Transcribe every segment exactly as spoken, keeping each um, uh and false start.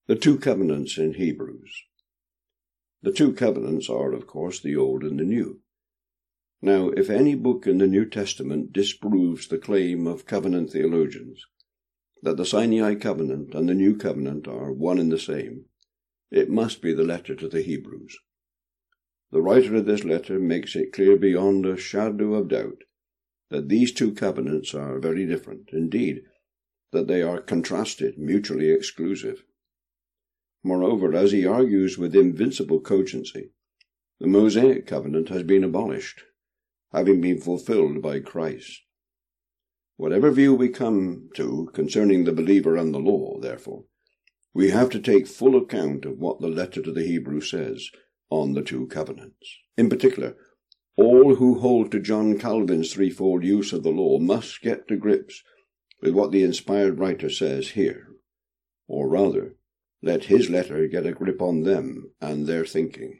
The two covenants in Hebrews. The two covenants are, of course, the Old and the New. Now, if any book in the New Testament disproves the claim of covenant theologians, that the Sinai covenant and the New covenant are one and the same, it must be the letter to the Hebrews. The writer of this letter makes it clear beyond a shadow of doubt that these two covenants are very different, indeed, that they are contrasted, mutually exclusive. Moreover, as he argues with invincible cogency, the Mosaic covenant has been abolished, having been fulfilled by Christ. Whatever view we come to concerning the believer and the law, therefore, we have to take full account of what the letter to the Hebrews says on the two covenants. In particular, all who hold to John Calvin's threefold use of the law must get to grips with what the inspired writer says here, or rather, let his letter get a grip on them and their thinking.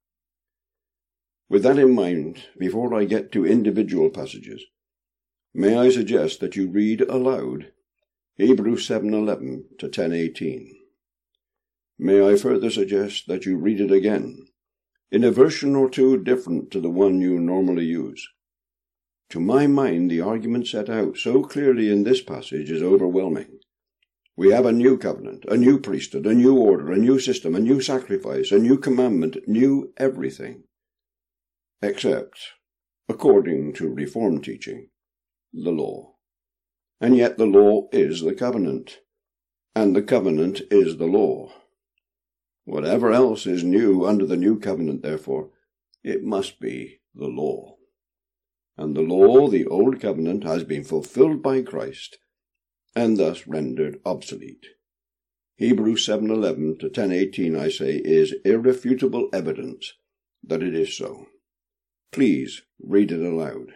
With that in mind, before I get to individual passages, may I suggest that you read aloud Hebrews seven eleven to ten eighteen. May I further suggest that you read it again, in a version or two different to the one you normally use. To my mind, the argument set out so clearly in this passage is overwhelming. We have a new covenant, a new priesthood, a new order, a new system, a new sacrifice, a new commandment, new everything. Except, according to Reformed teaching, the law. And yet the law is the covenant, and the covenant is the law. Whatever else is new under the new covenant, therefore, it must be the law. And the law, the old covenant, has been fulfilled by Christ, and thus rendered obsolete. Hebrews seven eleven to ten eighteen, I say, is irrefutable evidence that it is so. Please read it aloud.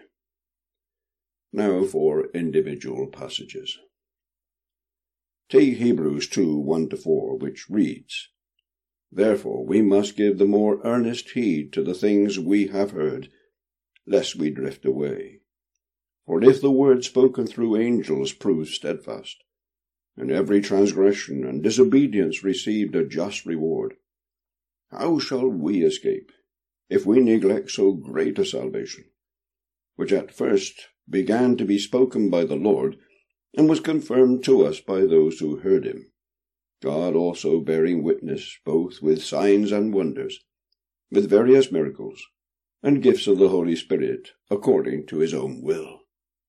Now for individual passages. Take Hebrews two one to four, which reads, Therefore we must give the more earnest heed to the things we have heard, lest we drift away. For if the word spoken through angels proved steadfast, and every transgression and disobedience received a just reward, how shall we escape, if we neglect so great a salvation, which at first began to be spoken by the Lord, and was confirmed to us by those who heard him, God also bearing witness both with signs and wonders, with various miracles, and gifts of the Holy Spirit, according to his own will.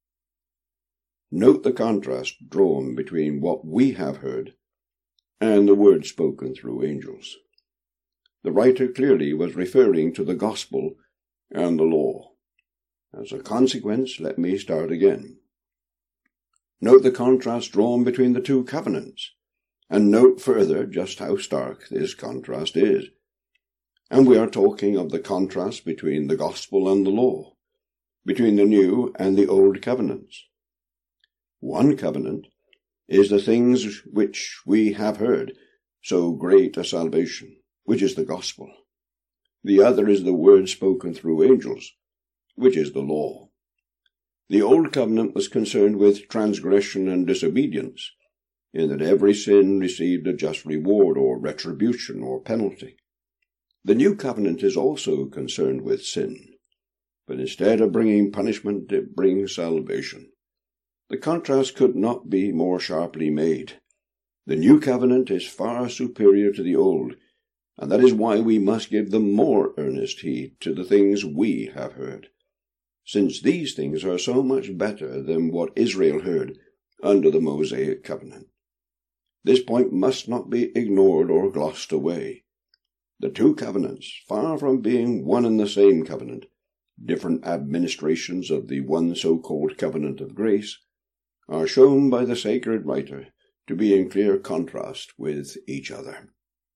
Note the contrast drawn between what we have heard and the word spoken through angels. The writer clearly was referring to the gospel and the law. As a consequence, let me start again. Note the contrast drawn between the two covenants, and note further just how stark this contrast is. And we are talking of the contrast between the gospel and the law, between the new and the old covenants. One covenant is the things which we have heard, so great a salvation, which is the gospel. The other is the word spoken through angels, which is the law. The old covenant was concerned with transgression and disobedience, in that every sin received a just reward or retribution or penalty. The new covenant is also concerned with sin, but instead of bringing punishment, it brings salvation. The contrast could not be more sharply made. The new covenant is far superior to the old, and that is why we must give the more earnest heed to the things we have heard, since these things are so much better than what Israel heard under the Mosaic covenant. This point must not be ignored or glossed away. The two covenants, far from being one and the same covenant, different administrations of the one so-called covenant of grace, are shown by the sacred writer to be in clear contrast with each other.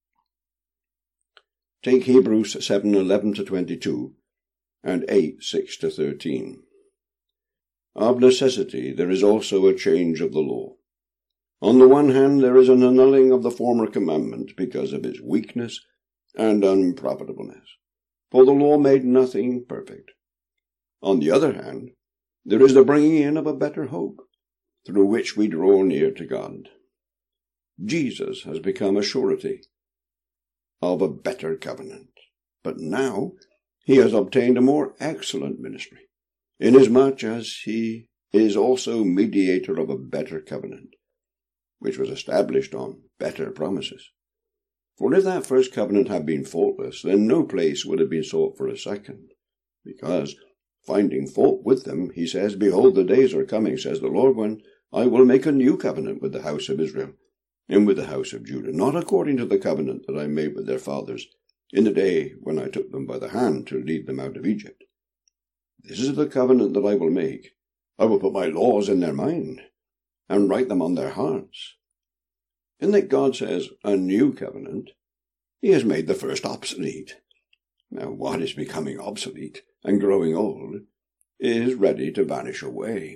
Take Hebrews seven eleven to twenty-two and eight six to thirteen. Of necessity there is also a change of the law. On the one hand, there is an annulling of the former commandment because of its weakness and unprofitableness, for the law made nothing perfect. On the other hand, there is the bringing in of a better hope, through which we draw near to God. Jesus has become a surety of a better covenant. But now he has obtained a more excellent ministry, inasmuch as he is also mediator of a better covenant, which was established on better promises. For if that first covenant had been faultless, then no place would have been sought for a second, because, finding fault with them, he says, Behold, the days are coming, says the Lord, when I will make a new covenant with the house of Israel, and with the house of Judah, not according to the covenant that I made with their fathers in the day when I took them by the hand to lead them out of Egypt. This is the covenant that I will make. I will put my laws in their mind, and write them on their hearts. And that God says, a new covenant, he has made the first obsolete. Now what is becoming obsolete and growing old is ready to vanish away.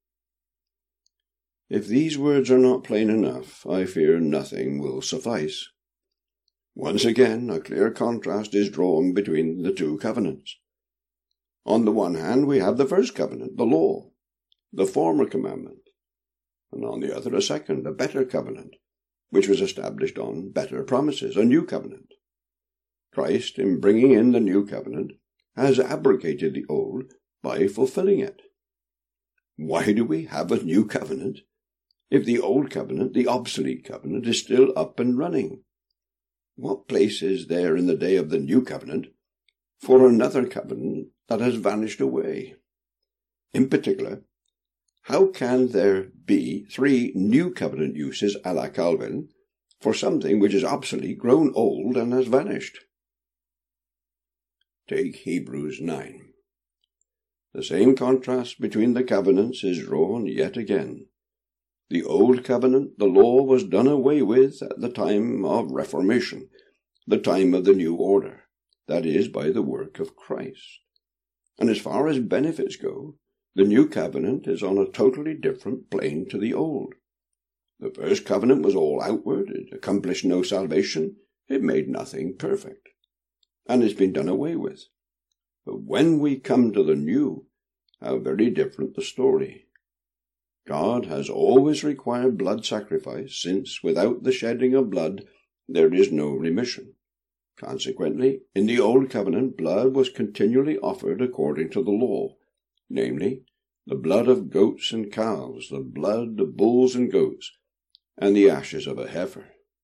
If these words are not plain enough, I fear nothing will suffice. Once again, a clear contrast is drawn between the two covenants. On the one hand, we have the first covenant, the law, the former commandment, and on the other, a second, a better covenant, which was established on better promises, a new covenant. Christ, in bringing in the new covenant, has abrogated the old by fulfilling it. Why do we have a new covenant if the old covenant, the obsolete covenant, is still up and running? What place is there in the day of the new covenant for another covenant that has vanished away? In particular, how can there be three new covenant uses a la Calvin for something which is obsolete, grown old, and has vanished? Take Hebrews nine. The same contrast between the covenants is drawn yet again. The old covenant, the law, was done away with at the time of Reformation, the time of the new order, that is, by the work of Christ. And as far as benefits go, the new covenant is on a totally different plane to the old. The first covenant was all outward, it accomplished no salvation, it made nothing perfect, and it's been done away with. But when we come to the new, how very different the story. God has always required blood sacrifice, since without the shedding of blood there is no remission. Consequently, in the old covenant, blood was continually offered according to the law, namely, the blood of goats and calves, the blood of bulls and goats, and the ashes of a heifer.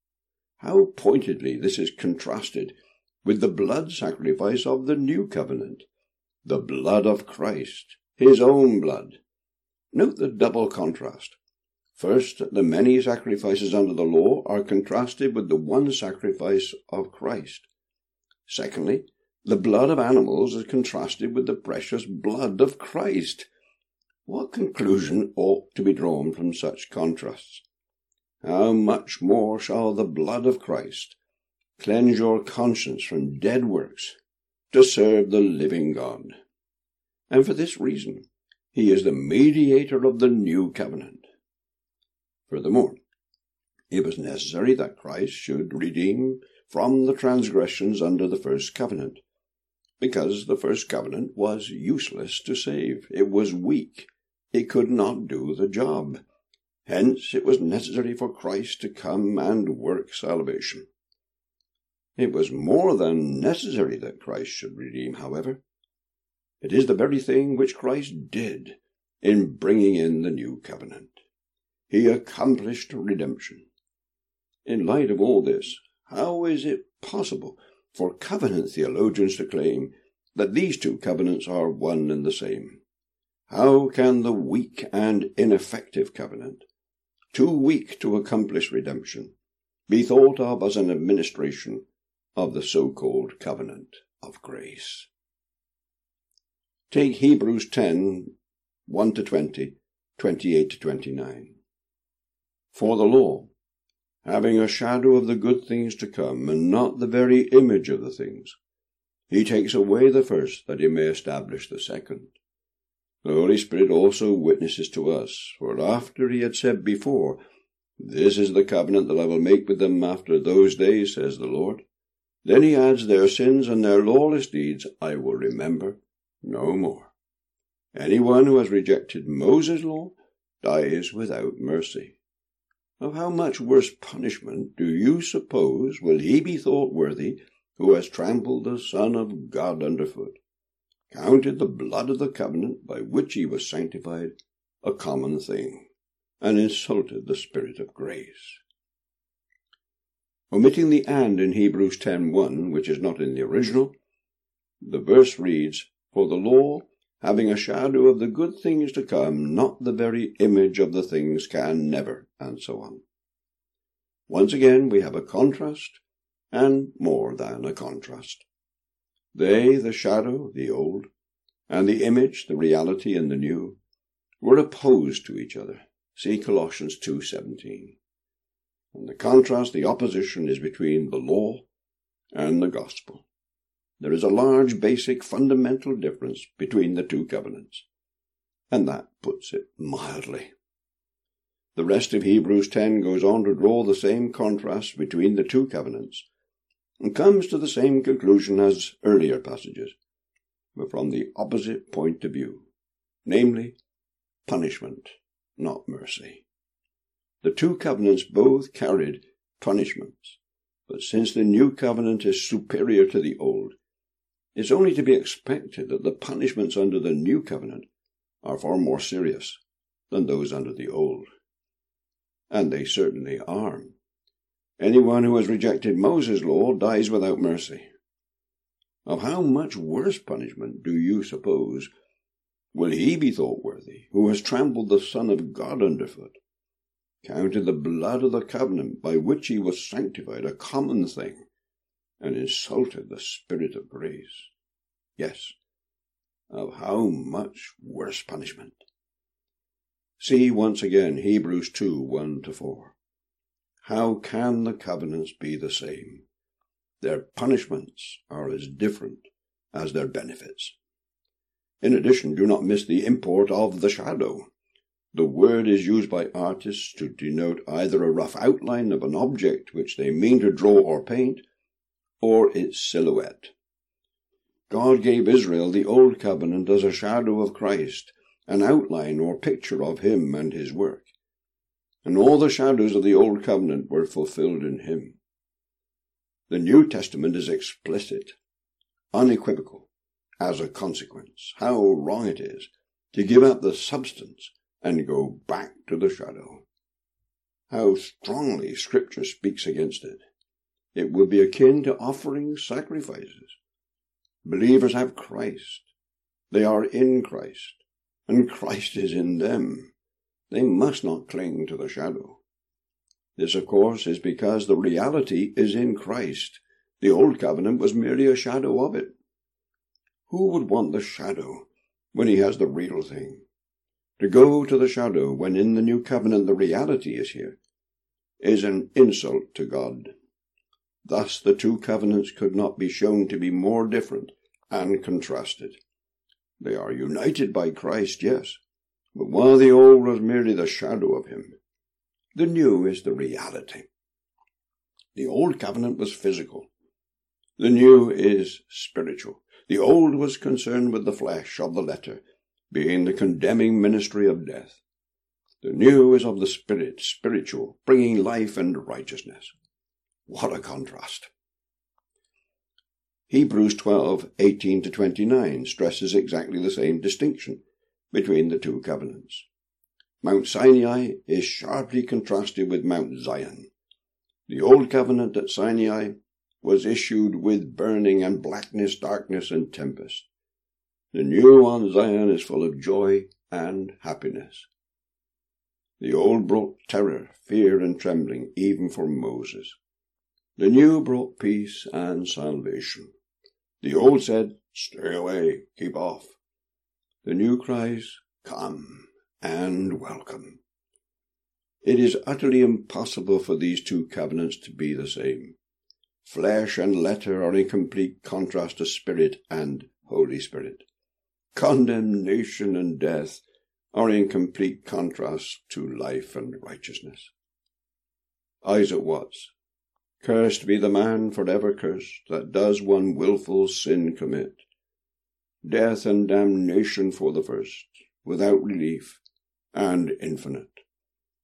How pointedly this is contrasted with the blood sacrifice of the new covenant, the blood of Christ, his own blood. Note the double contrast. First, the many sacrifices under the law are contrasted with the one sacrifice of Christ. Secondly, the blood of animals is contrasted with the precious blood of Christ. What conclusion ought to be drawn from such contrasts? How much more shall the blood of Christ cleanse your conscience from dead works to serve the living God? And for this reason, he is the mediator of the new covenant. Furthermore, it was necessary that Christ should redeem from the transgressions under the first covenant, because the first covenant was useless to save. It was weak. It could not do the job. Hence, it was necessary for Christ to come and work salvation. It was more than necessary that Christ should redeem, however. It is the very thing which Christ did in bringing in the new covenant. He accomplished redemption. In light of all this, how is it possible for covenant theologians to claim that these two covenants are one and the same? How can the weak and ineffective covenant, too weak to accomplish redemption, be thought of as an administration of the so-called covenant of grace? Take Hebrews ten, one to twenty, twenty-eight to twenty-nine. For the law, having a shadow of the good things to come, and not the very image of the things, he takes away the first, that he may establish the second. The Holy Spirit also witnesses to us, for after he had said before, This is the covenant that I will make with them after those days, says the Lord. Then he adds, Their sins and their lawless deeds I will remember no more. Anyone who has rejected Moses' law dies without mercy. Of how much worse punishment do you suppose will he be thought worthy who has trampled the Son of God underfoot, counted the blood of the covenant by which he was sanctified a common thing, and insulted the Spirit of grace? Omitting the and in Hebrews ten one, which is not in the original, the verse reads, For the law, having a shadow of the good things to come, not the very image of the things, can never, and so on. Once again we have a contrast, and more than a contrast. They, the shadow, the old, and the image, the reality in the new, were opposed to each other. See Colossians two seventeen. And the contrast, the opposition, is between the law and the gospel. There is a large, basic, fundamental difference between the two covenants, and that puts it mildly. The rest of Hebrews ten goes on to draw the same contrast between the two covenants, and comes to the same conclusion as earlier passages, but from the opposite point of view, namely, punishment, not mercy. The two covenants both carried punishments, but since the new covenant is superior to the old, it's only to be expected that the punishments under the new covenant are far more serious than those under the old. And they certainly are. Anyone who has rejected Moses' law dies without mercy. Of how much worse punishment do you suppose will he be thought worthy who has trampled the Son of God underfoot, counted the blood of the covenant by which he was sanctified a common thing, and insulted the Spirit of grace? Yes, of how much worse punishment? See once again Hebrews two one to four. How can the covenants be the same? Their punishments are as different as their benefits. In addition, do not miss the import of the shadow. The word is used by artists to denote either a rough outline of an object which they mean to draw or paint, or its silhouette. God gave Israel the Old Covenant as a shadow of Christ, an outline or picture of him and his work. And all the shadows of the Old Covenant were fulfilled in him. The New Testament is explicit, unequivocal, as a consequence. How wrong it is to give up the substance and go back to the shadow. How strongly Scripture speaks against it. It would be akin to offering sacrifices. Believers have Christ. They are in Christ, and Christ is in them. They must not cling to the shadow. This, of course, is because the reality is in Christ. The Old Covenant was merely a shadow of it. Who would want the shadow when he has the real thing? To go to the shadow when in the New Covenant the reality is here is an insult to God. Thus the two covenants could not be shown to be more different and contrasted. They are united by Christ, yes, but while the old was merely the shadow of him, the new is the reality. The Old Covenant was physical. The new is spiritual. The old was concerned with the flesh of the letter, being the condemning ministry of death. The new is of the Spirit, spiritual, bringing life and righteousness. What a contrast! Hebrews twelve eighteen to twenty-nine stresses exactly the same distinction between the two covenants. Mount Sinai is sharply contrasted with Mount Zion. The old covenant at Sinai was issued with burning and blackness, darkness, and tempest. The new on Zion is full of joy and happiness. The old brought terror, fear, and trembling, even for Moses. The new brought peace and salvation. The old said, "Stay away, keep off." The new cries, "Come and welcome." It is utterly impossible for these two covenants to be the same. Flesh and letter are in complete contrast to Spirit and Holy Spirit. Condemnation and death are in complete contrast to life and righteousness. Isaac Watts. Cursed be the man forever cursed, that does one wilful sin commit. Death and damnation for the first, without relief, and infinite.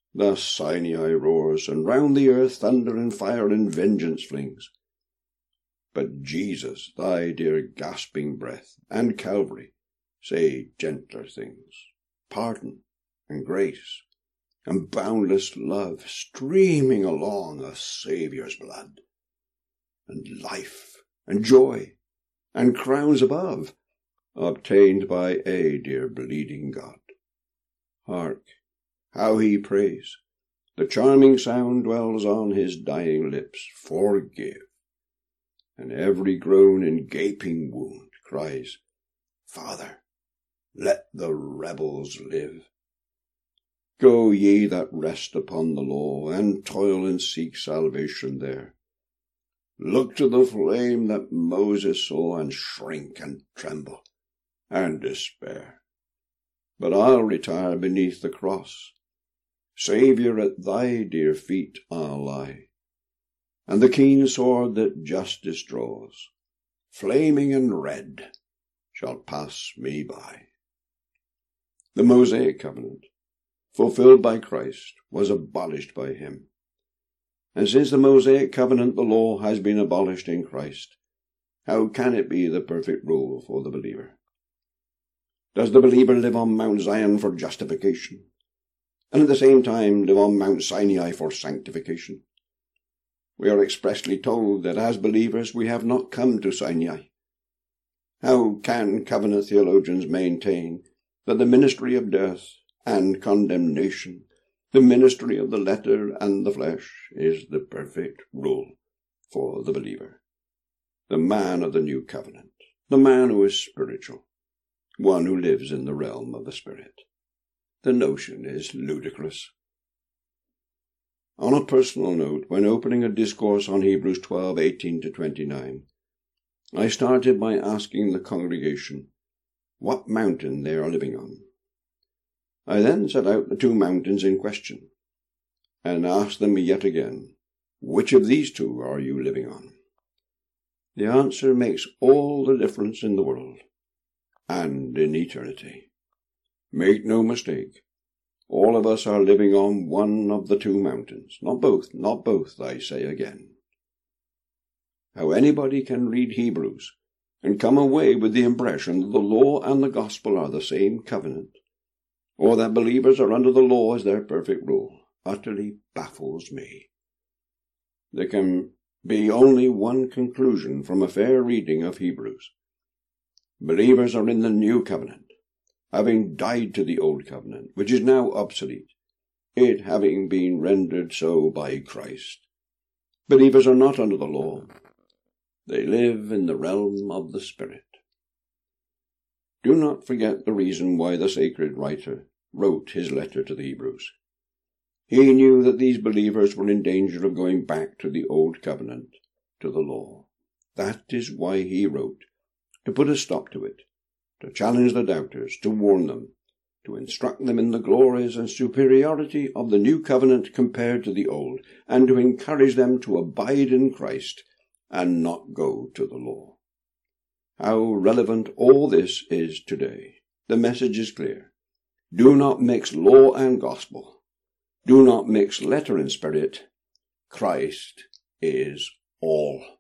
Thus Sinai roars, and round the earth thunder and fire and vengeance flings. But Jesus, thy dear gasping breath, and Calvary, say gentler things, pardon and grace, and boundless love streaming along a Saviour's blood, and life and joy and crowns above, obtained by a dear bleeding God. Hark, how he prays! The charming sound dwells on his dying lips, forgive. And every groan and gaping wound cries, Father, let the rebels live. Go ye that rest upon the law, and toil and seek salvation there. Look to the flame that Moses saw, and shrink and tremble and despair. But I'll retire beneath the cross. Saviour, at thy dear feet I'll lie, and the keen sword that justice draws, flaming and red, shall pass me by. The Mosaic covenant, fulfilled by Christ, was abolished by him. And since the Mosaic covenant the law has been abolished in Christ, how can it be the perfect rule for the believer? Does the believer live on Mount Zion for justification, and at the same time live on Mount Sinai for sanctification? We are expressly told that as believers we have not come to Sinai. How can covenant theologians maintain that the ministry of death and condemnation, the ministry of the letter and the flesh, is the perfect rule for the believer, the man of the new covenant, the man who is spiritual, one who lives in the realm of the Spirit? The notion is ludicrous. On a personal note, when opening a discourse on Hebrews twelve, eighteen to twenty-nine, I started by asking the congregation what mountain they are living on. I then set out the two mountains in question, and asked them yet again, which of these two are you living on? The answer makes all the difference in the world, and in eternity. Make no mistake, all of us are living on one of the two mountains, not both, not both, I say again. How anybody can read Hebrews and come away with the impression that the law and the gospel are the same covenant, or that believers are under the law as their perfect rule, utterly baffles me. There can be only one conclusion from a fair reading of Hebrews. Believers are in the new covenant, having died to the old covenant, which is now obsolete, it having been rendered so by Christ. Believers are not under the law. They live in the realm of the Spirit. Do not forget the reason why the sacred writer wrote his letter to the Hebrews. He knew that these believers were in danger of going back to the old covenant, to the law. That is why he wrote, to put a stop to it, to challenge the doubters, to warn them, to instruct them in the glories and superiority of the new covenant compared to the old, and to encourage them to abide in Christ and not go to the law. How relevant all this is today. The message is clear. Do not mix law and gospel. Do not mix letter and spirit. Christ is all.